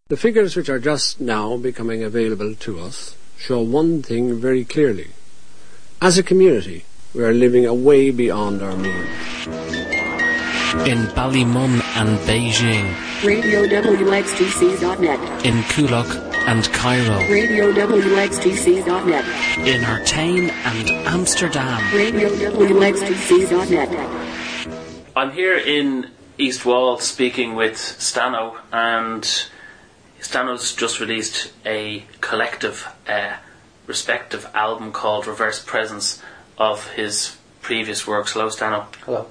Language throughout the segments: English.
The figures which are just now becoming available to us show one thing very clearly. As a community, we are living way beyond our means. In Ballymun and Beijing, Radio WXTC.net. in Kuluk and Cairo, Radio WXTC.net. in Artane and Amsterdam, Radio WXTC.net. I'm here in East Wall speaking with Stano, and Stano's just released a collective, respective album called Reverse Presence of his previous works. Hello, Stano. Hello.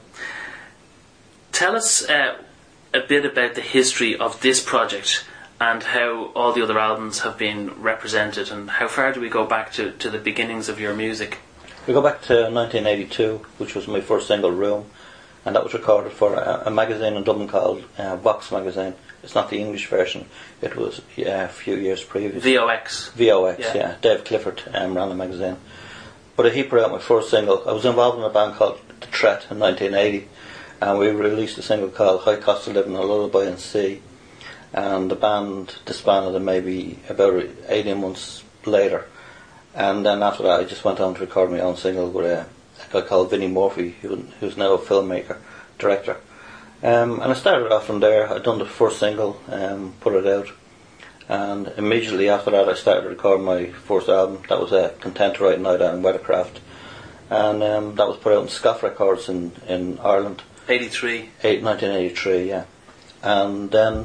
Tell us a bit about the history of this project and how all the other albums have been represented, and how far do we go back to the beginnings of your music? We go back to 1982, which was my first single, Room, and that was recorded for a magazine in Dublin called Vox Magazine. It's not the English version, it was a few years previous. VOX. VOX, yeah. Dave Clifford ran the magazine. But he put out my first single. I was involved in a band called The Threat in 1980, and we released a single called High Cost of Living, a Lullaby in C. And the band disbanded maybe about 18 months later. And then after that I just went on to record my own single with a guy called Vinnie Murphy, who's now a filmmaker, director. And I started off from there. I'd done the first single, put it out, and immediately after that I started recording my first album. That was Content to Write Night and Weathercraft, and that was put out in Scoff Records in Ireland. 1983, yeah. And then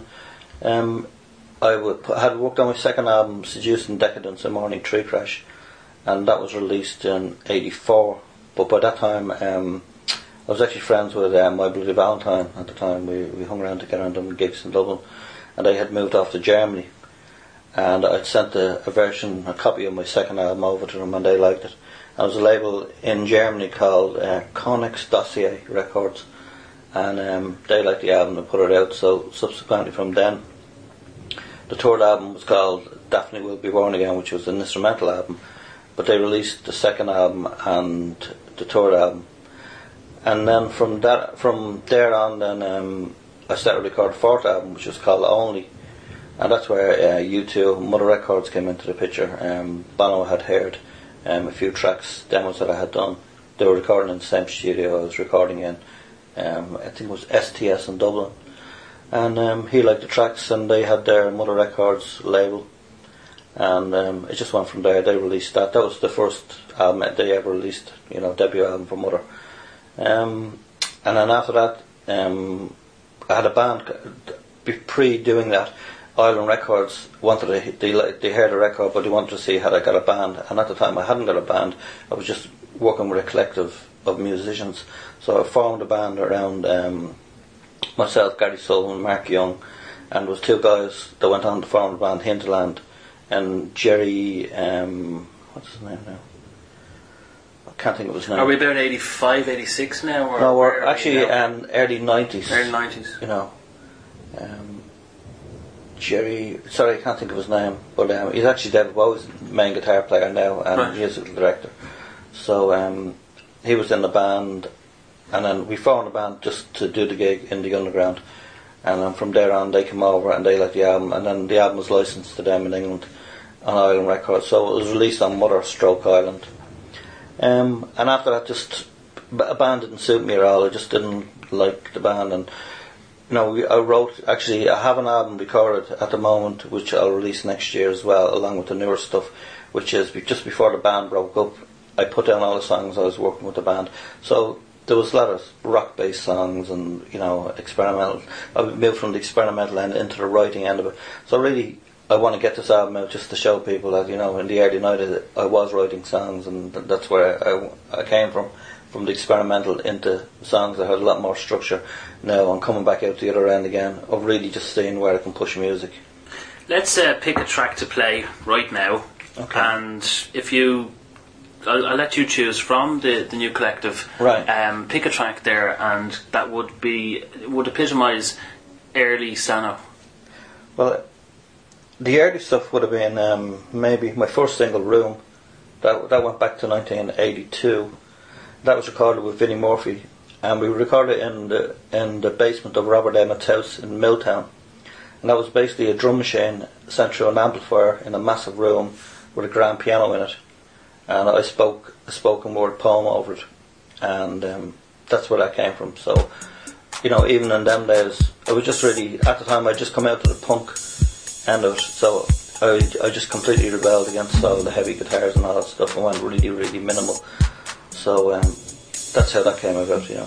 I had worked on my second album, Seducing Decadence, A Morning Tree Crash, and that was released in 84. But by that time I was actually friends with My Bloody Valentine at the time. We hung around together and done gigs in Dublin, and they had moved off to Germany, and I'd sent a copy of my second album over to them, and they liked it. There was a label in Germany called Connex Dossier Records, and they liked the album and put it out. So subsequently from then, the third album was called Daphne Will Be Born Again, which was an instrumental album, but they released the second album and the third album. And then from there on, then I started to record the fourth album, which was called Only, and that's where U2, Mother Records came into the picture. Bono had heard a few tracks, demos that I had done. They were recording in the same studio I was recording in. I think it was STS in Dublin, and he liked the tracks, and they had their Mother Records label, and it just went from there. They released that. That was the first album they ever released, debut album for Mother. And then after that, I had a band. Pre doing that, Island Records wanted they heard a record, but they wanted to see had I got a band. And at the time, I hadn't got a band. I was just working with a collective of musicians. So I formed a band around myself, Gary Sullivan, Mark Young, and there was two guys that went on to form the band Hinterland, and Jerry, what's his name now? I can't think of his name. Are we about 85, 86 now? Or no, we're actually early 90s. Early 90s. Jerry, sorry, I can't think of his name, but he's actually David Bowie's main guitar player now and right. musical director. So he was in the band, and then we formed a band just to do the gig in the underground, and then from there on they came over and they liked the album, and then the album was licensed to them in England on Island Records, so it was released on Mother Stroke Island. And after that, just a band didn't suit me at all. I just didn't like the band, and I have an album recorded at the moment which I'll release next year as well, along with the newer stuff, which is just before the band broke up. I put down all the songs I was working with the band, so there was a lot of rock-based songs and experimental. I moved from the experimental end into the writing end of it. So really, I want to get this album out just to show people that in the early 90s I was writing songs, and that's where I came from the experimental into songs that had a lot more structure. Now I'm coming back out the other end again of really just seeing where I can push music. Let's pick a track to play right now, okay. And I'll let you choose from the new collective. Right. Pick a track there, and that would epitomise early Stano. Well, the early stuff would have been maybe my first single, Room. That went back to 1982. That was recorded with Vinnie Murphy, and we recorded it in the basement of Robert Emmett's house in Milltown. and that was basically a drum machine sent through an amplifier in a massive room with a grand piano in it, and I spoke a spoken word poem over it, and that's where that came from. So, you know, even in them days, I was just really, at the time, I'd just come out to the punk end of it, so I just completely rebelled against all the heavy guitars and all that stuff and went really, really minimal. So that's how that came about, you know.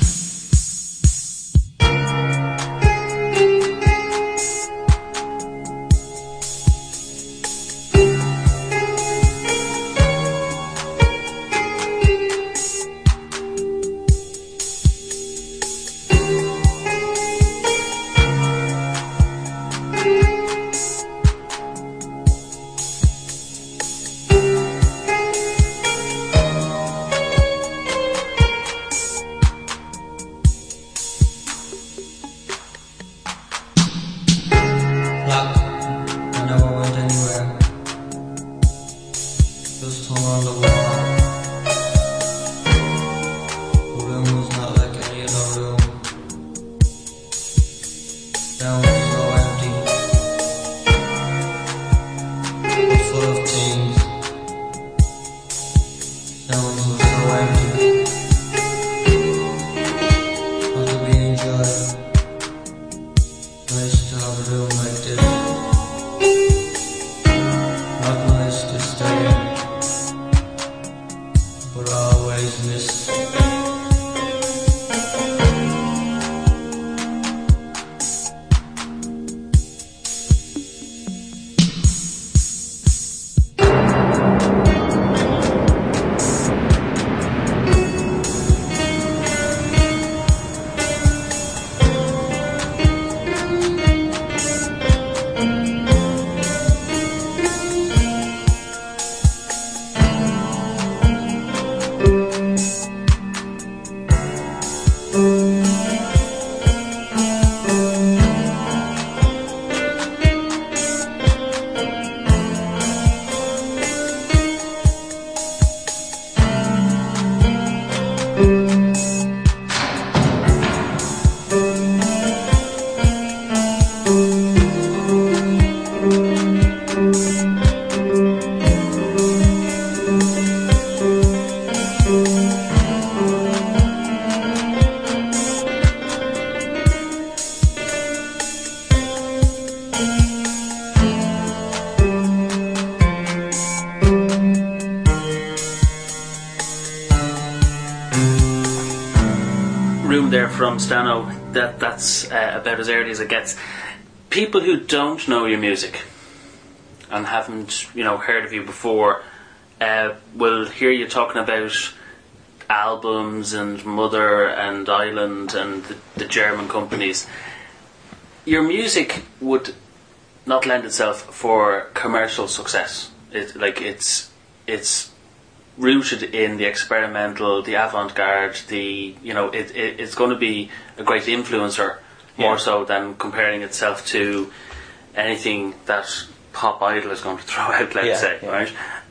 From Stano, that's about as early as it gets. People who don't know your music and haven't, you know, heard of you before will hear you talking about albums and Mother and Island and the German companies. Your music would not lend itself for commercial success. It's rooted in the experimental, the avant-garde, it's going to be a great influencer more so than comparing itself to anything that Pop Idol is going to throw out, let's say, right?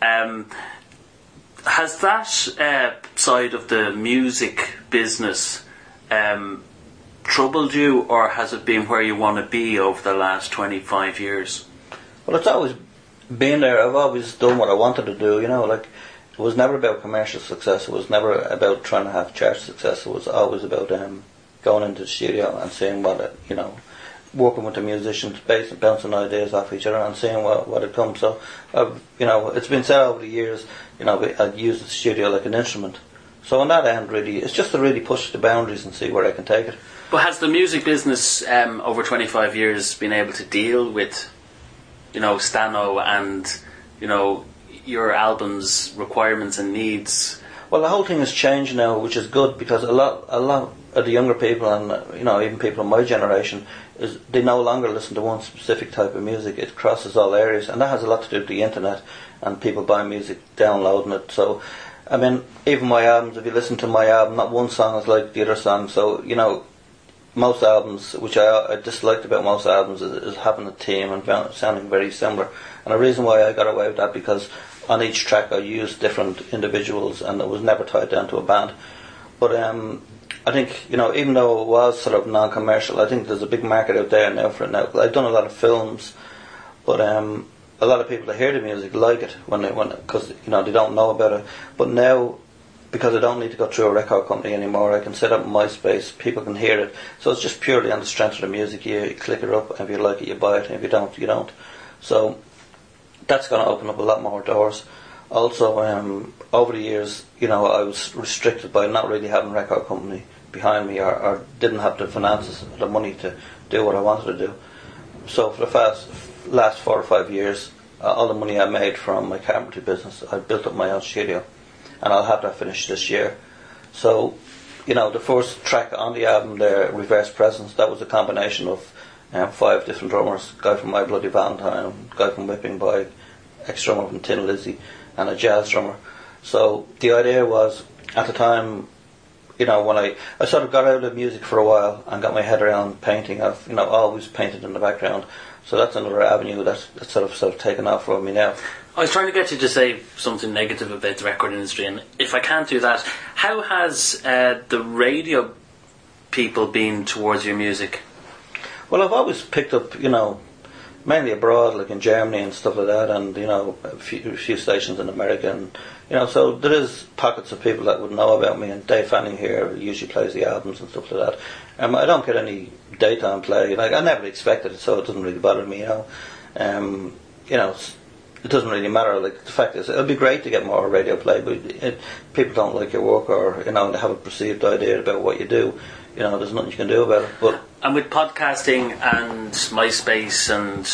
Has that side of the music business troubled you, or has it been where you want to be over the last 25 years? Well, it's always been there. I've always done what I wanted to do, you know, like, it was never about commercial success. It was never about trying to have chart success. It was always about going into the studio and seeing what you know, working with the musicians, bouncing ideas off each other and seeing what it comes. So, you know, it's been said over the years, you know, I'd use the studio like an instrument. So on that end, really, it's just to really push the boundaries and see where I can take it. But has the music business over 25 years been able to deal with, you know, Stano and, you know, your album's requirements and needs? Well, the whole thing has changed now, which is good, because a lot of the younger people, and you know, even people in my generation, is they no longer listen to one specific type of music. It crosses all areas, and that has a lot to do with the internet and people buying music, downloading it. So, I mean, even my albums, if you listen to my album, not one song is like the other song. So, you know, most albums, which I disliked about most albums, is having a theme and sounding very similar. And the reason why I got away with that, because on each track I used different individuals and it was never tied down to a band. But I think, even though it was sort of non-commercial, I think there's a big market out there now for it now. I've done a lot of films, but a lot of people that hear the music like it because they don't know about it. But now, because I don't need to go through a record company anymore, I can set up MySpace, people can hear it. So it's just purely on the strength of the music. You click it up, and if you like it, you buy it, and if you don't, you don't. So that's going to open up a lot more doors. Also, over the years, I was restricted by not really having a record company behind me, or didn't have the finances or the money to do what I wanted to do. So for the last 4 or 5 years, all the money I made from my carpentry business, I built up my own studio, and I'll have that finished this year. So, the first track on the album there, Reverse Presence, that was a combination of 5 different drummers, a guy from My Bloody Valentine, a guy from Whipping Boy, ex-drummer from Tin Lizzy, and a jazz drummer. So the idea was, at the time, when I sort of got out of music for a while and got my head around painting, I've always painted in the background. So that's another avenue that's sort of taken off for me now. I was trying to get you to say something negative about the record industry, and if I can't do that, how has the radio people been towards your music? Well, I've always picked up, mainly abroad, like in Germany and stuff like that, and a few stations in America, and so there is pockets of people that would know about me. And Dave Fanning here usually plays the albums and stuff like that. I don't get any daytime play. I never expected it, so it doesn't really bother me. It doesn't really matter. Like, the fact is, it'll be great to get more radio play, but people don't like your work, or they have a perceived idea about what you do. There's nothing you can do about it. And with podcasting and MySpace and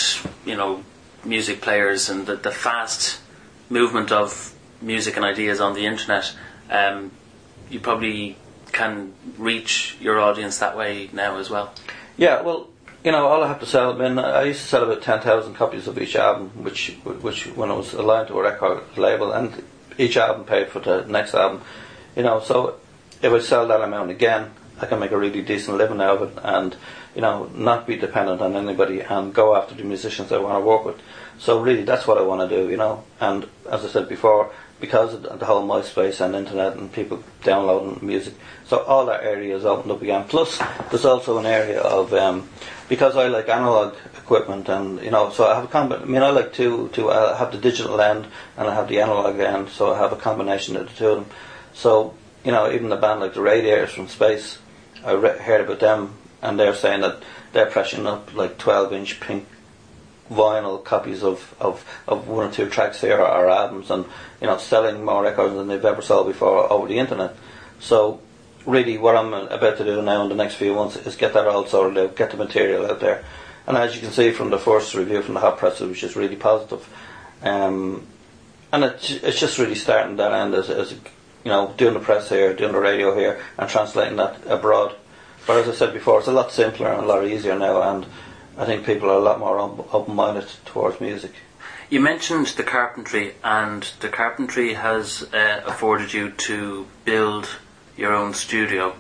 music players and the fast movement of music and ideas on the internet, you probably can reach your audience that way now as well. Yeah, well, all I have to sell, I used to sell about 10,000 copies of each album, which when I was aligned to a record label, and each album paid for the next album. So if I sell that amount again, I can make a really decent living out of it, and not be dependent on anybody, and go after the musicians I want to work with. So really, that's what I want to do, And as I said before, because of the whole MySpace and internet and people downloading music, so all that area is opened up again. Plus, there's also an area of because I like analog equipment, and so I have I like to I have the digital end and I have the analog end, so I have a combination of the two of them. So even the band like the Radiators from Space, I heard about them, and they're saying that they're pressing up like 12-inch pink vinyl copies of 1 or 2 tracks here, or albums, and selling more records than they've ever sold before over the internet. So really, what I'm about to do now in the next few months is get that all sorted out, get the material out there. And as you can see from the first review from the Hot Press, which is really positive, and it's just really starting that end as doing the press here, doing the radio here, and translating that abroad. But as I said before, it's a lot simpler and a lot easier now, and I think people are a lot more open-minded towards music. You mentioned the carpentry, and the carpentry has afforded you to build your own studio.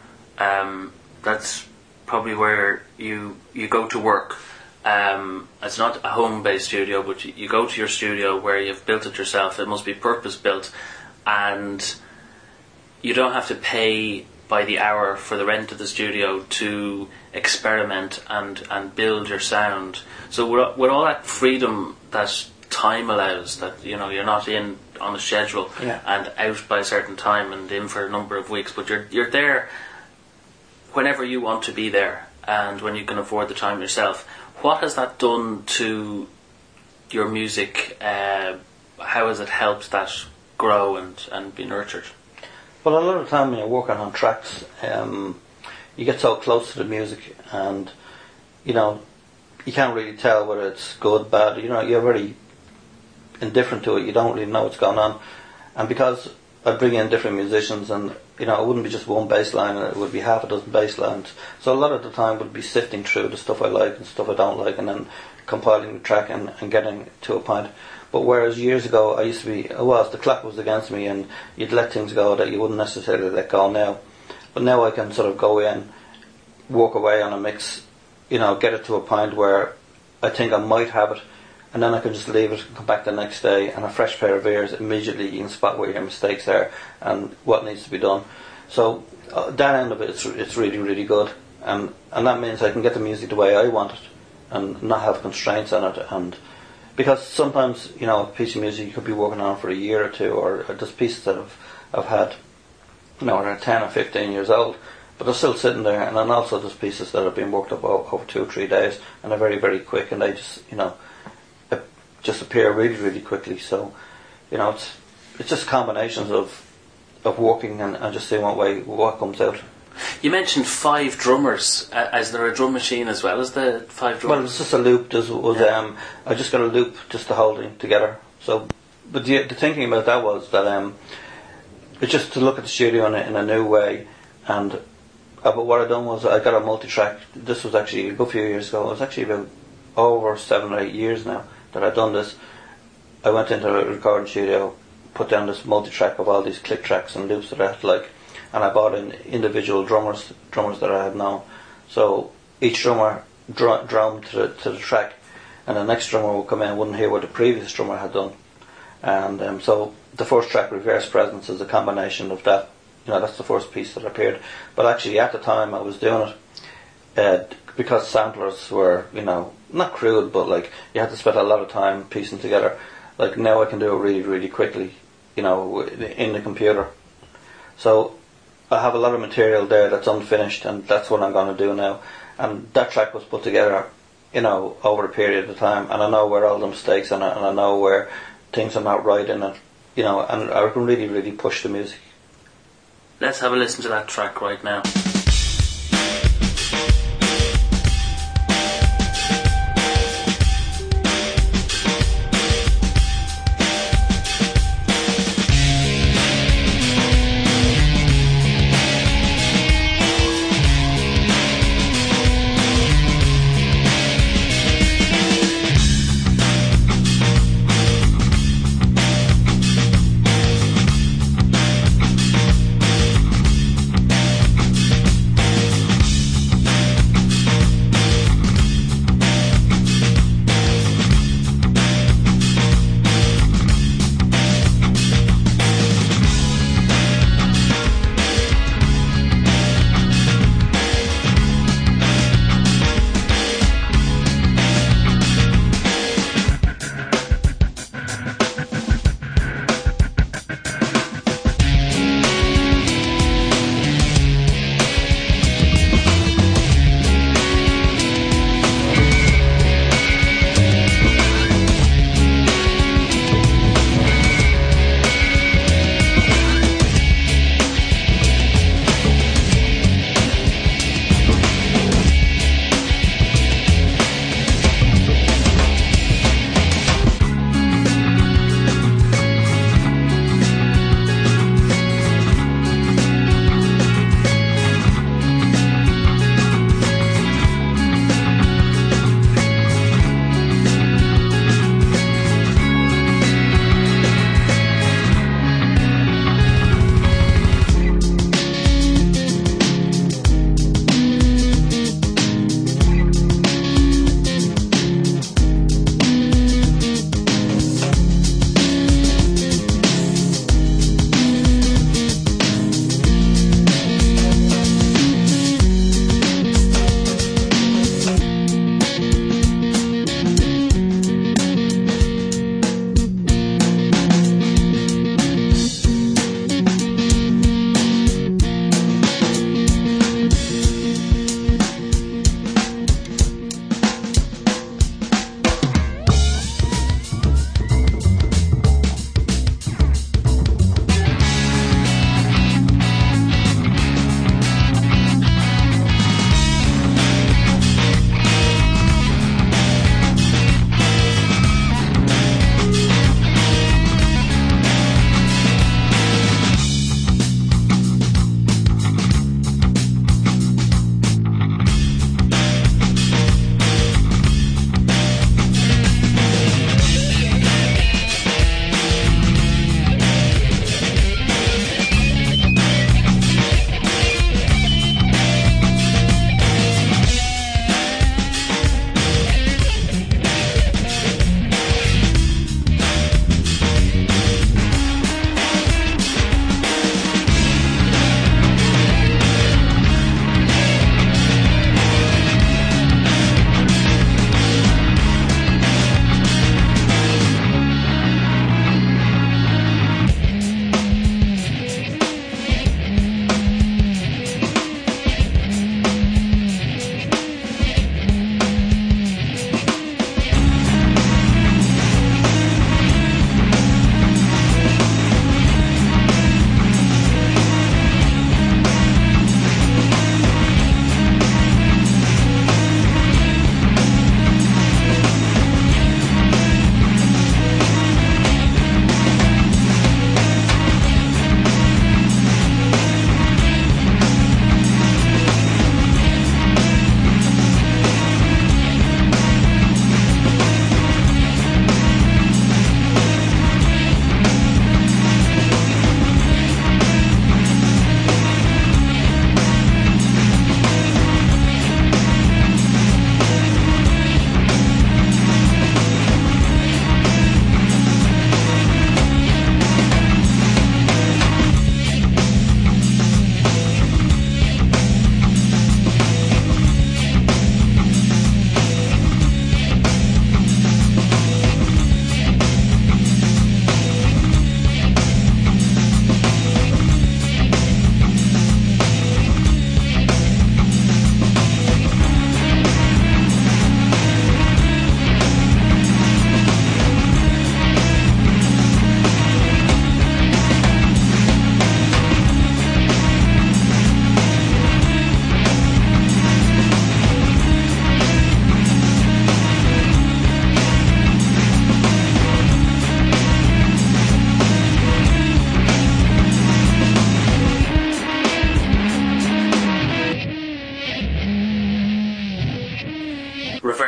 That's probably where you go to work. It's not a home-based studio, but you go to your studio where you've built it yourself. It must be purpose-built, and you don't have to pay by the hour for the rent of the studio to experiment and build your sound. So with all that freedom that time allows, that you're not in on a schedule and out by a certain time and in for a number of weeks, but you're there whenever you want to be there and when you can afford the time yourself. What has that done to your music? How has it helped that grow and be nurtured? Well, a lot of the time when you're working on tracks, you get so close to the music, and you can't really tell whether it's good, bad. You're very indifferent to it. You don't really know what's going on, and because I bring in different musicians, and it wouldn't be just one bass line; it would be half a dozen bass lines. So a lot of the time would be sifting through the stuff I like and stuff I don't like, and then compiling the track and getting to a point. But whereas years ago I used to be, the clock was against me, and you'd let things go that you wouldn't necessarily let go now. But now I can sort of go in, walk away on a mix, get it to a point where I think I might have it, and then I can just leave it and come back the next day, and a fresh pair of ears, immediately you can spot where your mistakes are and what needs to be done. So that end of it, it's really, really good, and that means I can get the music the way I want it, and not have constraints on it. And because sometimes, you know, a piece of music you could be working on for a year or two, or just pieces that I've had, you know, are 10 or 15 years old, but they're still sitting there. And then also there's pieces that have been worked up over 2 or 3 days, and they're very, very quick, and they just, you know, just appear really, really quickly. So, you know, it's just combinations of working and just seeing what comes out. You mentioned 5 drummers. Is there a drum machine as well as the 5 drummers? Well, it's just a loop. I just got a loop just to hold it together. So, but the thinking about that was that it's just to look at the studio in a new way. And but what I done was I got a multi-track. This was actually a good few years ago. It was actually about over 7 or 8 years now that I'd done this. I went into a recording studio, put down this multi-track of all these click tracks and loops that I had to like, and I bought in individual drummers that I had known. So each drummer drummed to the track, and the next drummer would come in and wouldn't hear what the previous drummer had done. And so the first track, Reverse Presence, is a combination of that. You know, that's the first piece that appeared. But actually at the time I was doing it, because samplers were, you know, not crude, but like you had to spend a lot of time piecing together. Like now I can do it really, really quickly, you know, in the computer. So I have a lot of material there that's unfinished, and that's what I'm going to do now. And that track was put together, you know, over a period of time, and I know where all the mistakes are, and I know where things are not right in it, you know, and I can really, really push the music. Let's have a listen to that track right now.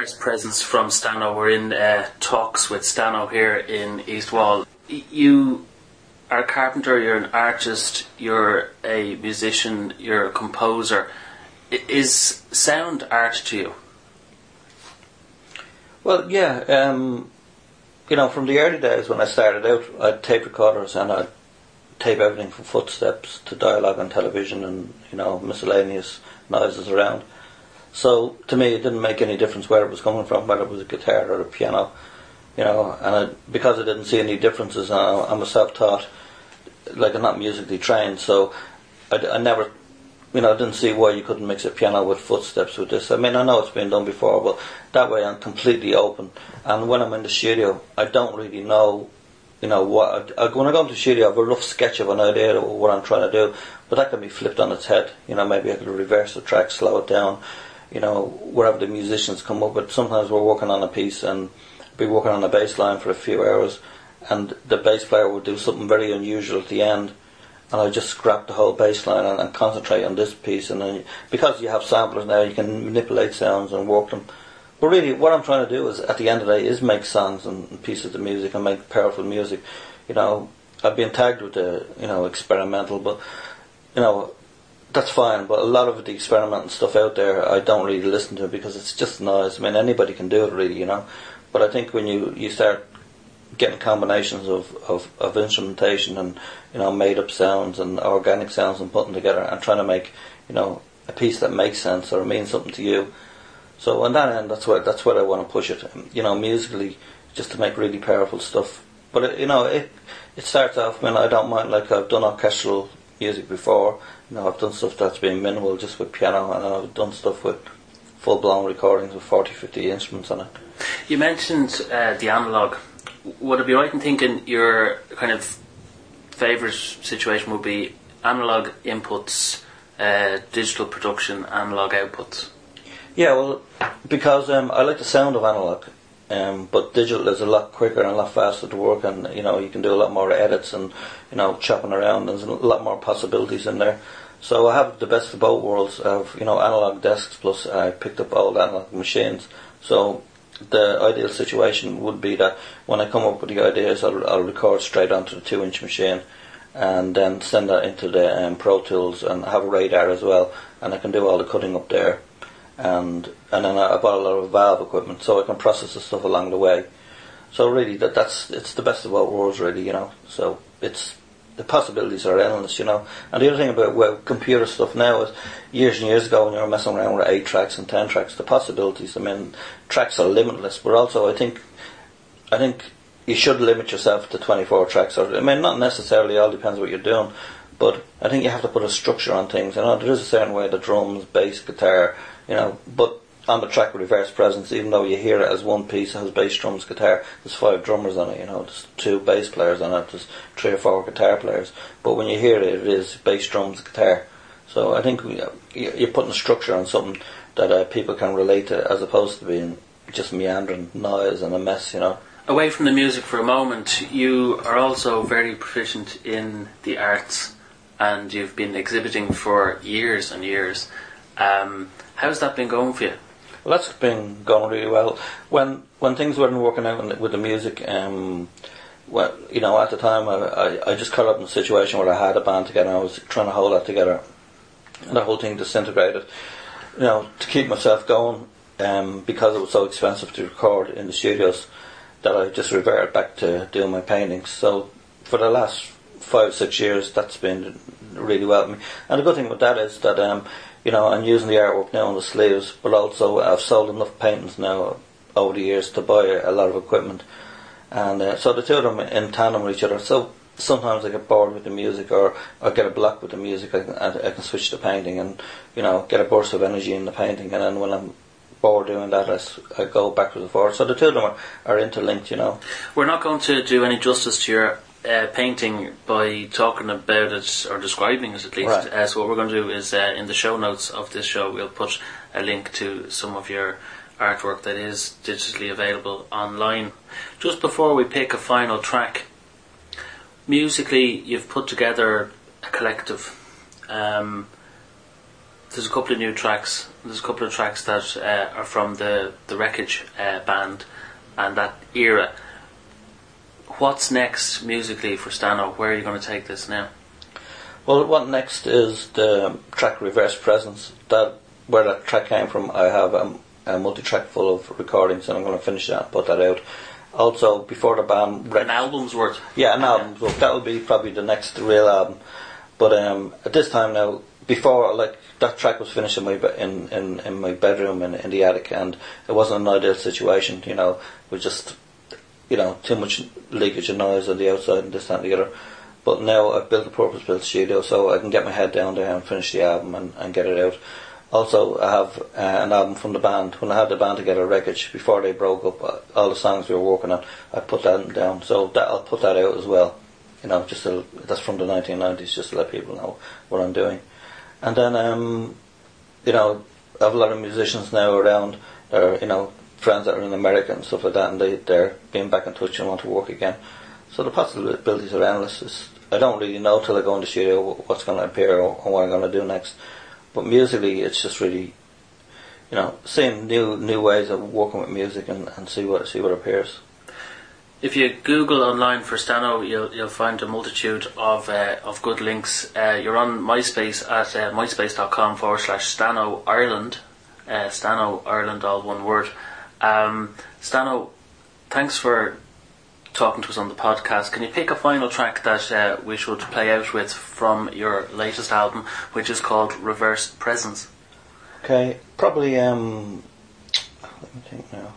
reverse presence from Stano. We're in talks with Stano here in East Wall. You are a carpenter, you're an artist, you're a musician, you're a composer. Is sound art to you? Well, yeah. From the early days when I started out, I had tape recorders and I'd tape everything from footsteps to dialogue on television and, miscellaneous noises around. So to me it didn't make any difference where it was coming from, whether it was a guitar or a piano, because I didn't see any differences. I'm a self-taught, like I'm not musically trained, so I never, didn't see why you couldn't mix a piano with footsteps with this. I mean, I know it's been done before, but that way I'm completely open. And when I'm in the studio, I don't really know, when I go into the studio, I have a rough sketch of an idea of what I'm trying to do, but that can be flipped on its head. Maybe I could reverse the track, slow it down, wherever the musicians come up with. Sometimes we're working on a piece and be working on a bass line for a few hours, and the bass player will do something very unusual at the end, and I just scrap the whole bass line and concentrate on this piece. And then, because you have samplers now, you can manipulate sounds and work them. But really, what I'm trying to do is, at the end of the day, is make songs and pieces of music and make powerful music. I've been tagged with the, experimental, but, that's fine. But a lot of the experimental stuff out there, I don't really listen to because it's just noise. I mean, anybody can do it, really, But I think when you start getting combinations of instrumentation and, made up sounds and organic sounds and putting together and trying to make, a piece that makes sense or means something to you. So on that end, that's where I want to push it. Musically, just to make really powerful stuff. But it starts off. I don't mind. Like, I've done orchestral music before. I've done stuff that's been minimal, just with piano, and I've done stuff with full-blown recordings with 40, 50 instruments on it. You mentioned the analogue. Would it be right in thinking your kind of favourite situation would be analogue inputs, digital production, analogue outputs? Yeah, well, because I like the sound of analogue, but digital is a lot quicker and a lot faster to work, and you can do a lot more edits and chopping around. There's a lot more possibilities in there. So I have the best of both worlds. I have analog desks, plus I picked up old analog machines. So the ideal situation would be that when I come up with the ideas, I'll record straight onto the 2-inch machine, and then send that into the Pro Tools, and I have a radar as well, and I can do all the cutting up there. And then I bought a lot of valve equipment, so I can process the stuff along the way. So really, it's the best of both worlds, really, So the possibilities are endless, And the other thing about computer stuff now is, years and years ago when you were messing around with 8 tracks and 10 tracks, the possibilities, tracks are limitless. But also, I think you should limit yourself to 24 tracks. Not necessarily, all depends what you're doing. But I think you have to put a structure on things. There is a certain way the drums, bass, guitar, but on the track with reverse presence, even though you hear it as one piece, it has bass, drums, guitar, there's 5 drummers on it, there's 2 bass players on it, there's 3 or 4 guitar players. But when you hear it, it is bass, drums, guitar. So I think you're putting a structure on something that people can relate to, as opposed to being just meandering noise and a mess, Away from the music for a moment, you are also very proficient in the arts, and you've been exhibiting for years and years. How's that been going for you? Well, that's been going really well. When things weren't working out with the music, at the time I just caught up in a situation where I had a band together and I was trying to hold that together, and the whole thing disintegrated. To keep myself going, because it was so expensive to record in the studios, that I just reverted back to doing my paintings. So for the last 5-6 years, that's been really well with me. And the good thing with that is that I'm using the artwork now on the sleeves, but also I've sold enough paintings now over the years to buy a lot of equipment, and so the two of them in tandem with each other. So sometimes I get bored with the music, or I get a block with the music, I can switch to painting and get a burst of energy in the painting, and then when I'm bored doing that, I go backwards and forwards. So the two of them are interlinked. We're not going to do any justice to your painting by talking about it or describing it, at least. Right. So what we're going to do is, in the show notes of this show, we'll put a link to some of your artwork that is digitally available online. Just before we pick a final track, musically you've put together a collective. there's a couple of new tracks. There's a couple of tracks that are from the Wreckage band and that era. What's next musically for Stano? Where are you going to take this now? Well, what next is the track Reverse Presence. Where that track came from, I have a multi-track full of recordings, and I'm going to finish that and put that out. Also, before the band... An album's worth? Yeah, an album's worth. That will be probably the next real album. But at this time now, before, like, that track was finished in my bedroom in the attic, and it wasn't an ideal situation, you know, with just, you know, too much leakage and noise on the outside and this, that and the other. But now I've built a purpose-built studio, so I can get my head down there and finish the album and get it out. Also, I have an album from the band. When I had the band together, Wreckage, before they broke up, all the songs we were working on, I put that down. So I'll put that out as well. You know, that's from the 1990s, just to let people know what I'm doing. And then, you know, I have a lot of musicians now around, you know, friends that are in America and stuff like that, and they're being back in touch and want to work again. So the possibilities are endless. I don't really know till I go in the studio what's going to appear or what I'm going to do next. But musically, it's just really, you know, seeing new ways of working with music and see what appears. If you Google online for Stano, you'll find a multitude of good links. You're on MySpace at myspace.com/Stano Ireland. Stano Ireland, all one word. Stano, thanks for talking to us on the podcast. Can you pick a final track that we should play out with from your latest album, which is called Reverse Presence? Okay, probably let me think now.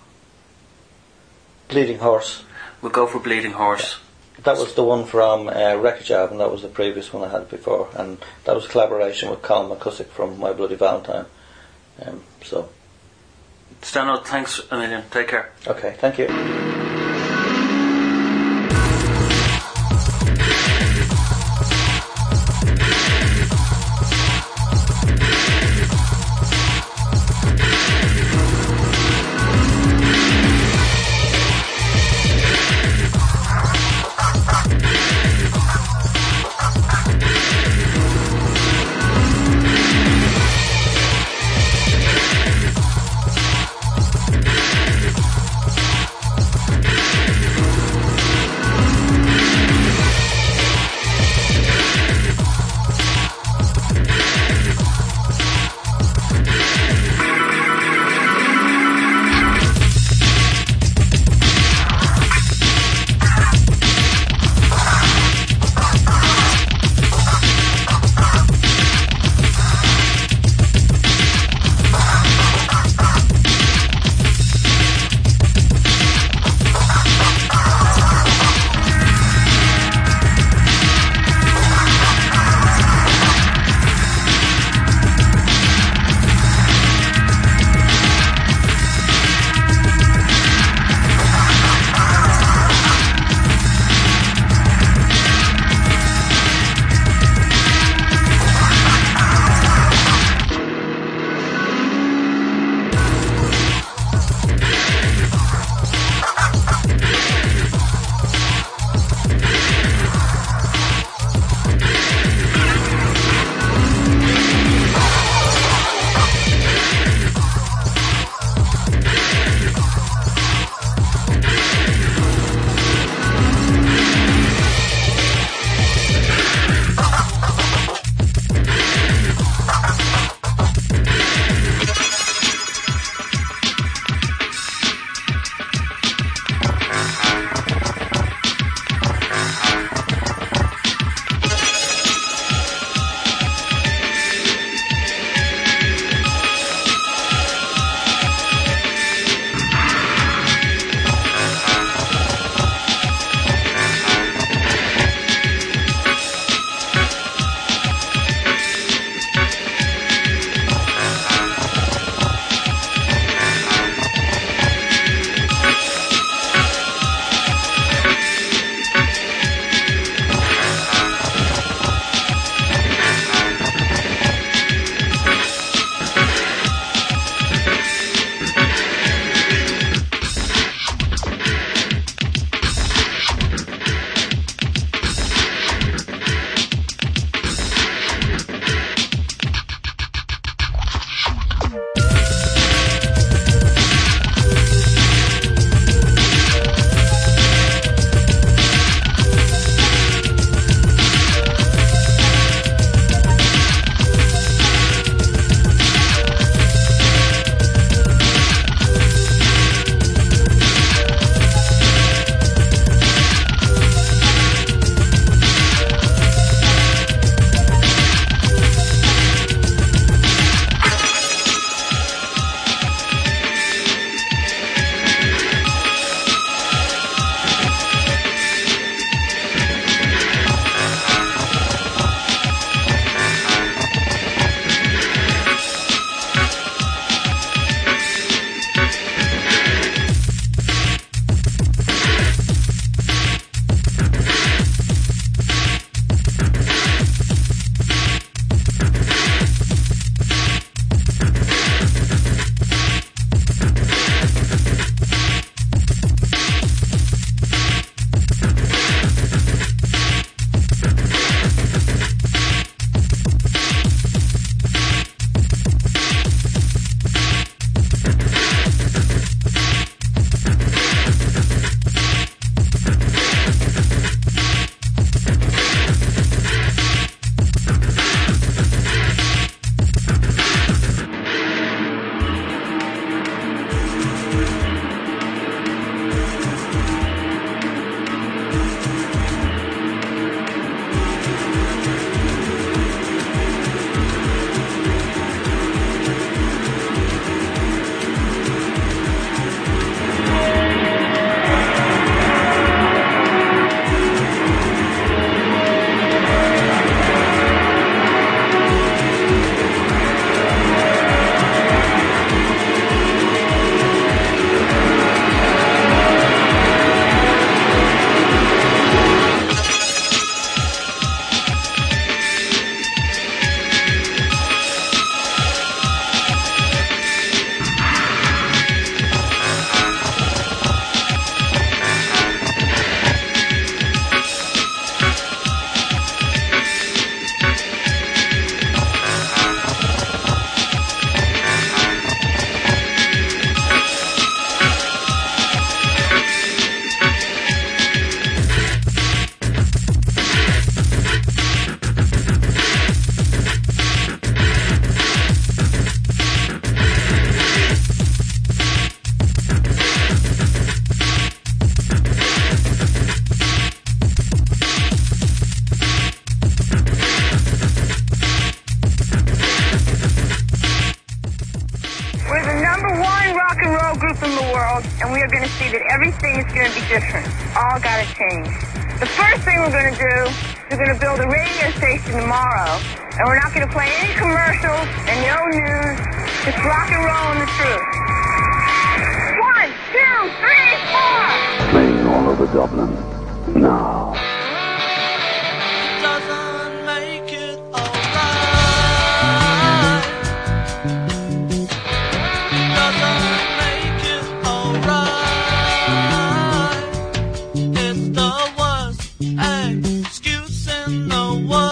Bleeding Horse. We'll go for Bleeding Horse. Yeah. That was the one from Wreckage album. That was the previous one I had before, and that was a collaboration with Colin McCusick from My Bloody Valentine. So, Stano, thanks a million. Take care. Okay, thank you. everything is going to be different. All got to change. The first thing we're going to do is we're going to build a radio station tomorrow, and we're not going to play any commercials and no news, just rock and roll and the truth. 1, 2, 3, 4! Playing all over Dublin now. Doesn't make it alright. Doesn't make it alright. It's the worst excuse in the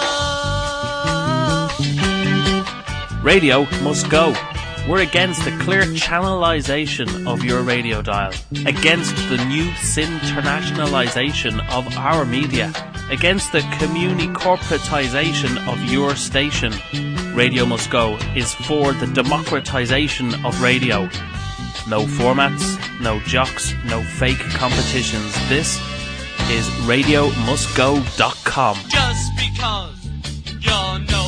world. Radio must go. We're against the clear channelization of your radio dial, against the new internationalization of our media, against the community-corporatization of your station. Radio Must Go is for the democratization of radio. No formats, no jocks, no fake competitions. This is RadioMustGo.com. Just because you're no